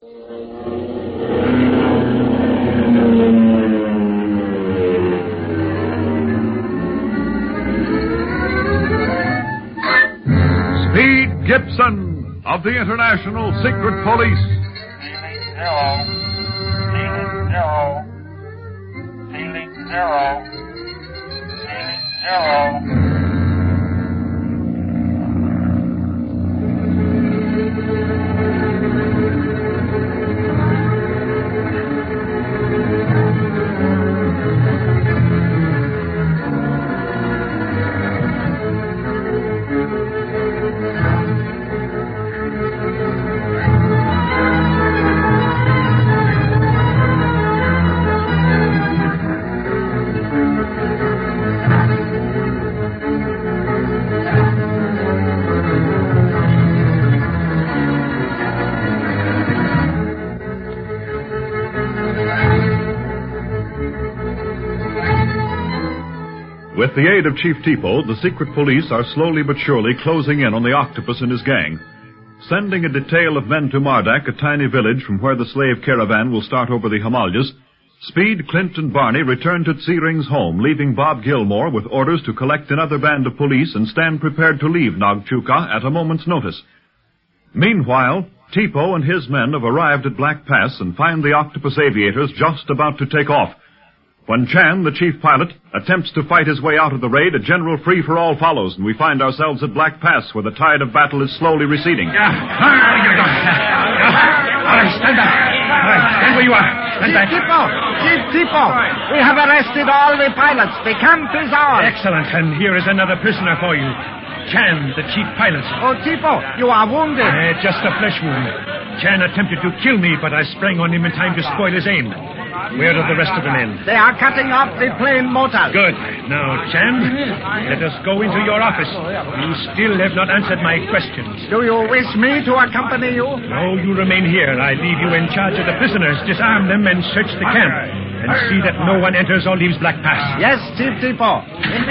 Speed Gibson of the International Secret Police. Feeling zero. Feeling zero. With the aid of Chief Tipo, the secret police are slowly but surely closing in on the octopus and his gang. Sending a detail of men to Mardak, a tiny village from where the slave caravan will start over the Himalayas, Speed, Clint, and Barney return to Tsiring's home, leaving Bob Gilmore with orders to collect another band of police and stand prepared to leave Nagchuka at a moment's notice. Meanwhile, Tipo and his men have arrived at Black Pass and find the octopus aviators just about to take off. When Chan, the chief pilot, attempts to fight his way out of the raid, a general free-for-all follows, and we find ourselves at Black Pass, where the tide of battle is slowly receding. All right, stand back. All right, stand where you are. Stand back. Chief Tipo, we have arrested all the pilots. The camp is ours. Excellent, and here is another prisoner for you. Chan, the chief pilot. Oh, Tipo, you are wounded. Just a flesh wound. Chan attempted to kill me, but I sprang on him in time to spoil his aim. Where are the rest of the men? They are cutting off the plane motors. Good. Now, Chan, let us go into your office. You still have not answered my questions. Do you wish me to accompany you? No, you remain here. I leave you in charge of the prisoners. Disarm them and search the camp. And see that no one enters or leaves Black Pass. Yes, Chief Tipo.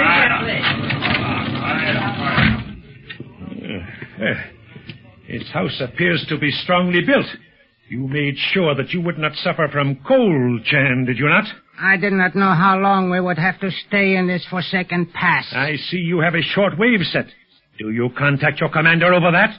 Its house appears to be strongly built. You made sure that you would not suffer from cold, Chan, did you not? I did not know how long we would have to stay in this Forsaken Pass. I see you have a short wave set. Do you contact your commander over that?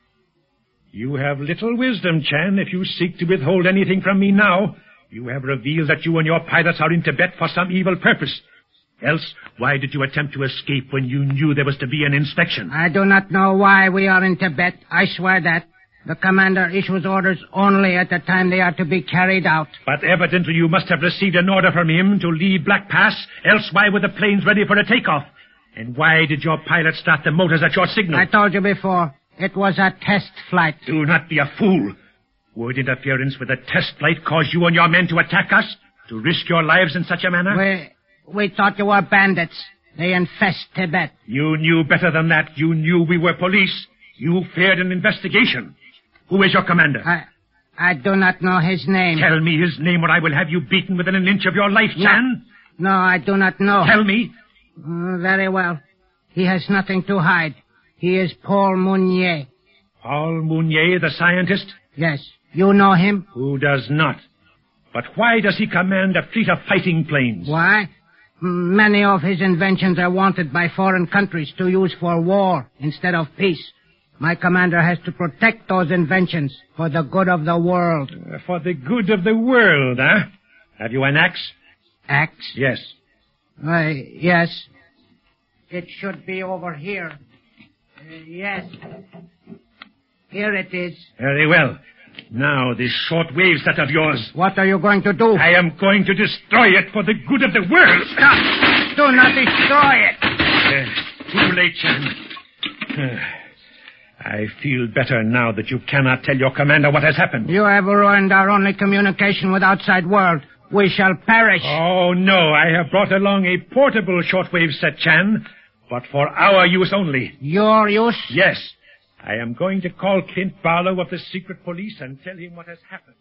You have little wisdom, Chan, if you seek to withhold anything from me now. You have revealed that you and your pilots are in Tibet for some evil purpose. Else, why did you attempt to escape when you knew there was to be an inspection? I do not know why we are in Tibet. I swear that. The commander issues orders only at the time they are to be carried out. But evidently you must have received an order from him to leave Black Pass, else why were the planes ready for a takeoff? And why did your pilot start the motors at your signal? I told you before, it was a test flight. Do not be a fool. Would interference with a test flight cause you and your men to attack us? To risk your lives in such a manner? We thought you were bandits. They infest Tibet. You knew better than that. You knew we were police. You feared an investigation. Who is your commander? I do not know his name. Tell me his name or I will have you beaten within an inch of your life, Chan. No, I do not know. Tell me. Very well. He has nothing to hide. He is Paul Mounier. Paul Mounier, the scientist? Yes. You know him? Who does not? But why does he command a fleet of fighting planes? Why? Many of his inventions are wanted by foreign countries to use for war instead of peace. My commander has to protect those inventions for the good of the world. For the good of the world, huh? Have you an axe? Axe? Yes. Yes. It should be over here. Yes. Here it is. Very well. Now, this short wave set of yours. What are you going to do? I am going to destroy it for the good of the world. Stop! Do not destroy it! Too late, Chan. I feel better now that you cannot tell your commander what has happened. You have ruined our only communication with outside world. We shall perish. Oh, no. I have brought along a portable shortwave set, Chan, but for our use only. Your use? Yes. I am going to call Clint Barlow of the secret police and tell him what has happened.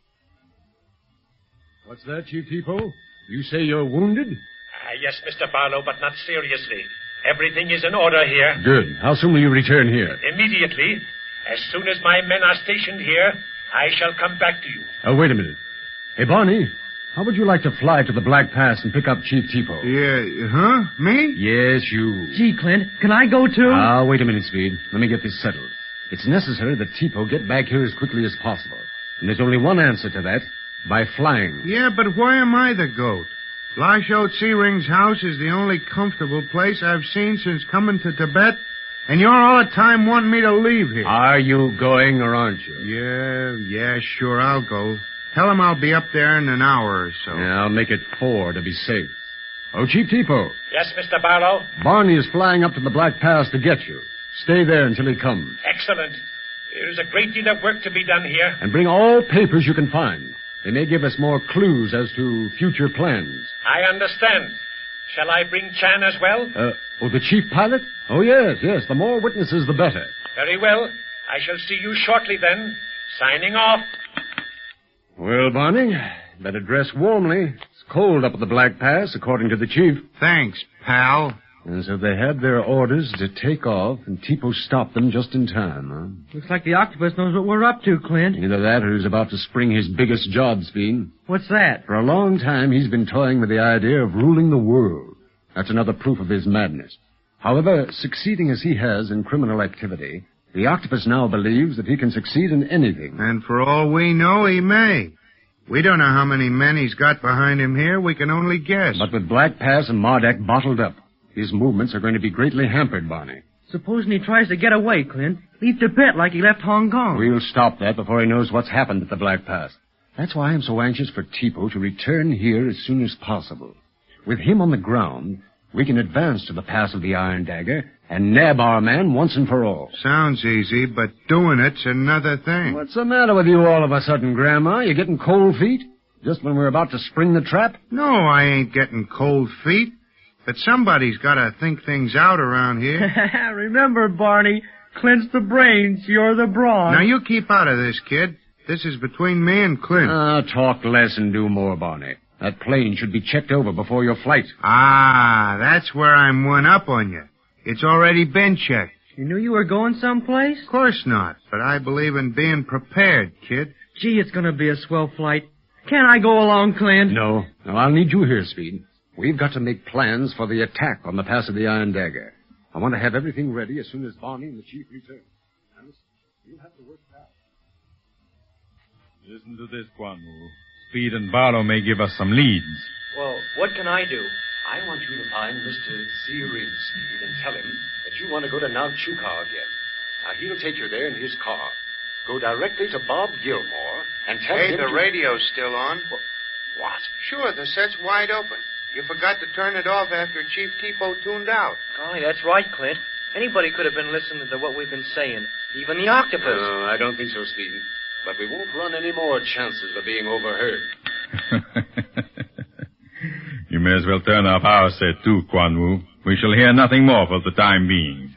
What's that, Chief Tipo? You say you're wounded? Yes, Mr. Barlow, but not seriously. Everything is in order here. Good. How soon will you return here? Immediately. As soon as my men are stationed here, I shall come back to you. Wait a minute. Hey, Barney, how would you like to fly to the Black Pass and pick up Chief Tipo? Yeah, huh? Me? Yes, you. Gee, Clint, can I go too? Wait a minute, Speed. Let me get this settled. It's necessary that Tipo get back here as quickly as possible. And there's only one answer to that. By flying. Yeah, but why am I the goat? Lashot Searing's house is the only comfortable place I've seen since coming to Tibet, and you're all the time wanting me to leave here. Are you going or aren't you? Yeah, sure, I'll go. Tell him I'll be up there in an hour or so. Yeah, I'll make it 4 to be safe. Oh, Chief Tipo. Yes, Mr. Barlow? Barney is flying up to the Black Pass to get you. Stay there until he comes. Excellent. There is a great deal of work to be done here. And bring all papers you can find. They may give us more clues as to future plans. I understand. Shall I bring Chan as well? The chief pilot? Oh, yes. The more witnesses, the better. Very well. I shall see you shortly then. Signing off. Well, Barney, better dress warmly. It's cold up at the Black Pass, according to the chief. Thanks, pal. And so they had their orders to take off, and Tipo stopped them just in time, huh? Looks like the octopus knows what we're up to, Clint. Either that or he's about to spring his biggest job, Speed. What's that? For a long time, he's been toying with the idea of ruling the world. That's another proof of his madness. However, succeeding as he has in criminal activity, the octopus now believes that he can succeed in anything. And for all we know, he may. We don't know how many men he's got behind him here. We can only guess. But with Black Pass and Marduk bottled up, his movements are going to be greatly hampered, Barney. Supposing he tries to get away, Clint. Leave Tibet like he left Hong Kong. We'll stop that before he knows what's happened at the Black Pass. That's why I'm so anxious for Tipo to return here as soon as possible. With him on the ground, we can advance to the Pass of the Iron Dagger and nab our man once and for all. Sounds easy, but doing it's another thing. What's the matter with you all of a sudden, Grandma? You getting cold feet? Just when we're about to spring the trap? No, I ain't getting cold feet. But somebody's got to think things out around here. Remember, Barney, Clint's the brains, you're the brawn. Now, you keep out of this, kid. This is between me and Clint. Talk less and do more, Barney. That plane should be checked over before your flight. That's where I'm one up on you. It's already been checked. You knew you were going someplace? Of course not, but I believe in being prepared, kid. Gee, it's going to be a swell flight. Can't I go along, Clint? No, I'll need you here, Speed. We've got to make plans for the attack on the Pass of the Iron Dagger. I want to have everything ready as soon as Barney and the chief return. Alice, you'll have to work it out. Listen to this, Guanwu. Speed and Barlow may give us some leads. Well, what can I do? I want you to find Mr. Searing, Speed, and tell him that you want to go to Mount Chukar again. Now, he'll take you there in his car. Go directly to Bob Gilmore and tell him... Hey, the radio's still on. What? Sure, the set's wide open. You forgot to turn it off after Chief Tipo tuned out. Golly, that's right, Clint. Anybody could have been listening to what we've been saying. Even the octopus. No, I don't think so, Speed. But we won't run any more chances of being overheard. You may as well turn off our set, too, Guanwu. We shall hear nothing more for the time being.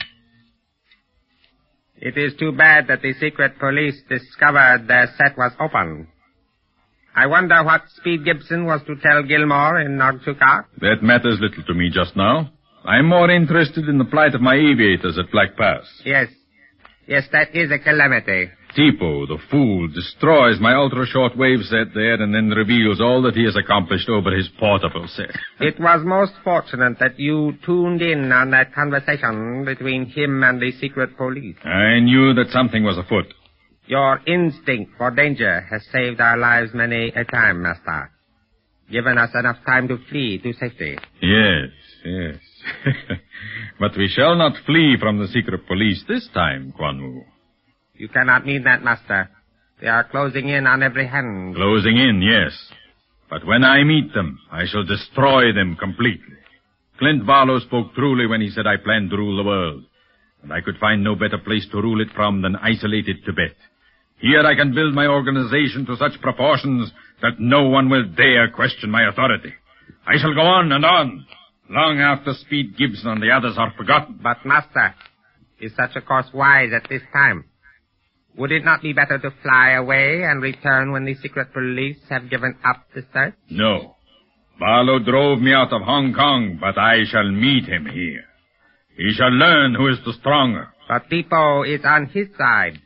It is too bad that the secret police discovered their set was open. I wonder what Speed Gibson was to tell Gilmore in Nagchukar. That matters little to me just now. I'm more interested in the plight of my aviators at Black Pass. Yes, that is a calamity. Tipo, the fool, destroys my ultra-short-wave set there and then reveals all that he has accomplished over his portable set. It was most fortunate that you tuned in on that conversation between him and the secret police. I knew that something was afoot. Your instinct for danger has saved our lives many a time, Master. Given us enough time to flee to safety. Yes. But we shall not flee from the secret police this time, Guanwu. You cannot mean that, Master. They are closing in on every hand. Closing in, yes. But when I meet them, I shall destroy them completely. Clint Barlow spoke truly when he said I planned to rule the world. And I could find no better place to rule it from than isolated Tibet. Here I can build my organization to such proportions that no one will dare question my authority. I shall go on and on, long after Speed Gibson and the others are forgotten. But, Master, is such a course wise at this time? Would it not be better to fly away and return when the secret police have given up the search? No. Barlow drove me out of Hong Kong, but I shall meet him here. He shall learn who is the stronger. But Tipo is on his side.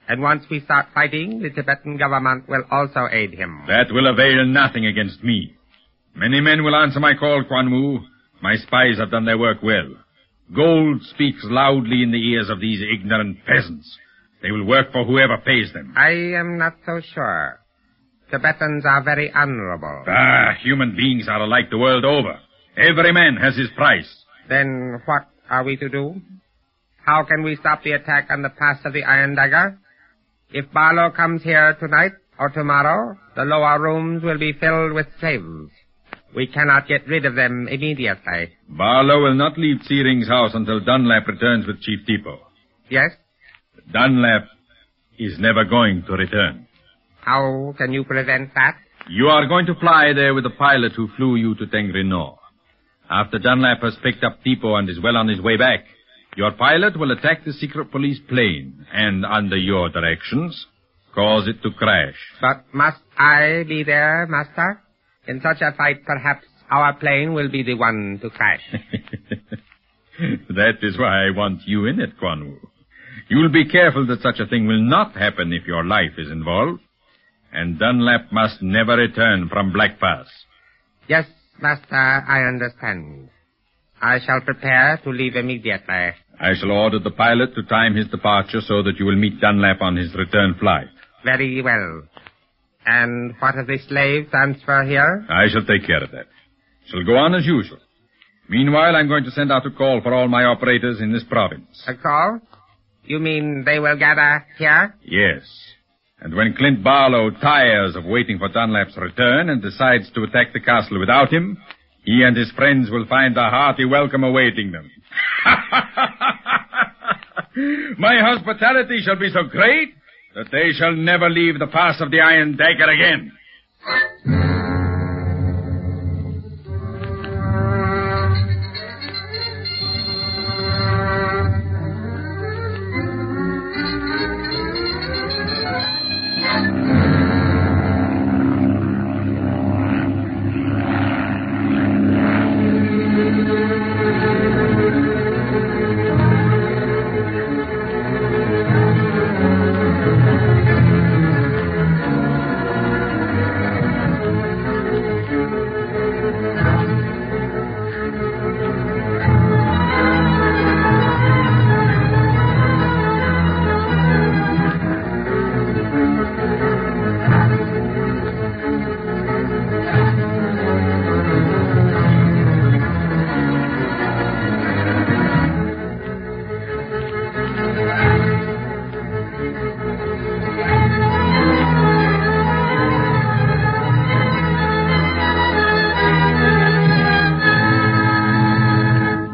And once we start fighting, the Tibetan government will also aid him. That will avail nothing against me. Many men will answer my call, Quan Wu. My spies have done their work well. Gold speaks loudly in the ears of these ignorant peasants. They will work for whoever pays them. I am not so sure. Tibetans are very honorable. Human beings are alike the world over. Every man has his price. Then what are we to do? How can we stop the attack on the pass of the Iron Dagger? If Barlow comes here tonight or tomorrow, the lower rooms will be filled with slaves. We cannot get rid of them immediately. Barlow will not leave Searing's house until Dunlap returns with Chief Tipo. Yes? Dunlap is never going to return. How can you prevent that? You are going to fly there with the pilot who flew you to Tengri Nor. After Dunlap has picked up Tipo and is well on his way back, your pilot will attack the secret police plane and, under your directions, cause it to crash. But must I be there, Master? In such a fight, perhaps our plane will be the one to crash. That is why I want you in it, Quan Wu. You'll be careful that such a thing will not happen if your life is involved. And Dunlap must never return from Black Pass. Yes, Master, I understand. I shall prepare to leave immediately. I shall order the pilot to time his departure so that you will meet Dunlap on his return flight. Very well. And what of the slave transfer here? I shall take care of that. Shall go on as usual. Meanwhile, I'm going to send out a call for all my operators in this province. A call? You mean they will gather here? Yes. And when Clint Barlow tires of waiting for Dunlap's return and decides to attack the castle without him, he and his friends will find a hearty welcome awaiting them. My hospitality shall be so great that they shall never leave the pass of the Iron Dagger again.